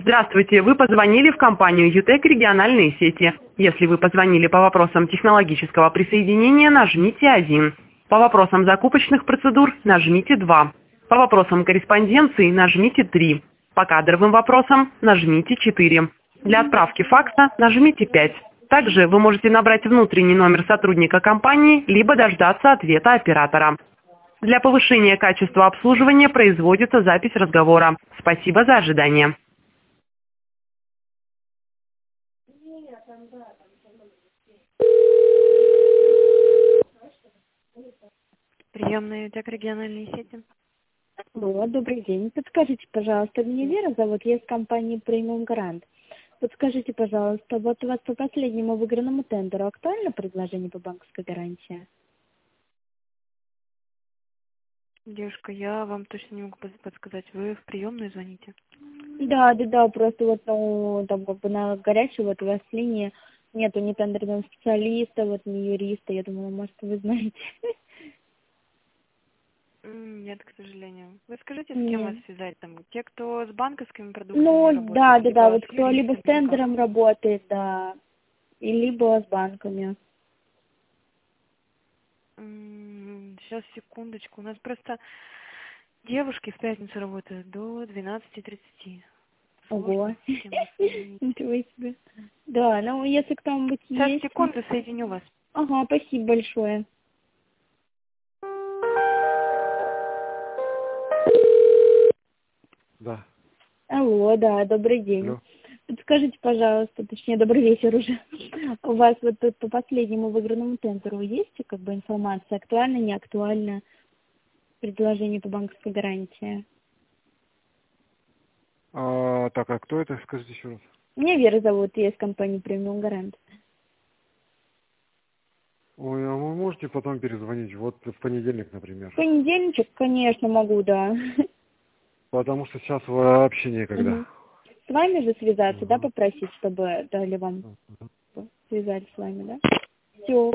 Здравствуйте, вы позвонили в компанию ЮТЭК региональные сети. Если вы позвонили по вопросам технологического присоединения, нажмите 1. По вопросам закупочных процедур нажмите 2. По вопросам корреспонденции нажмите 3. По кадровым вопросам нажмите 4. Для отправки факса нажмите 5. Также вы можете набрать внутренний номер сотрудника компании, либо дождаться ответа оператора. Для повышения качества обслуживания производится запись разговора. Спасибо за ожидание. Приемные ЮТЭК региональные сети. Алло, добрый день. Подскажите, пожалуйста, меня Вера зовут, я из компании Premium Гарант. Подскажите, пожалуйста, вот у вас по последнему выигранному тендеру актуально предложение по банковской гарантии? Девушка, я вам точно не могу подсказать. Вы в приемную звоните? Да, просто вот, ну, там как бы на горячей вот у вас линии нету ни тендерного специалиста, вот ни юриста. Я думала, может, вы знаете. Нет, к сожалению. Вы скажите, с кем вас Нет. связать там? Те, кто с банковскими продуктами Ну, да, работают, либо вот с кто либо с юристами, или как? тендером работает, да, и либо с банками. Сейчас, секундочку. У нас просто девушки в пятницу работают до 12:30. Ого, Сложно с кем вас соединить. ничего себе. Да, ну, если кто-нибудь Сейчас, есть... секунду, соединю вас. Ага, спасибо большое. Да. Алло, да, добрый день. Алло. Подскажите, пожалуйста, точнее, добрый вечер уже. У вас вот тут по последнему выигранному тендеру есть как бы информация, актуальна, не актуальна, предложение по банковской гарантии? Так, а кто это? Скажите еще раз. Меня Вера зовут, я из компании Premium Гарант. Ой, а вы можете потом перезвонить? Вот в понедельник, например. В понедельничек, конечно, могу, да. Потому что сейчас вообще некогда. Мгм. С вами же связаться, да, Мгм. попросить, чтобы дали вам, Мгм. связались с вами, да? Все.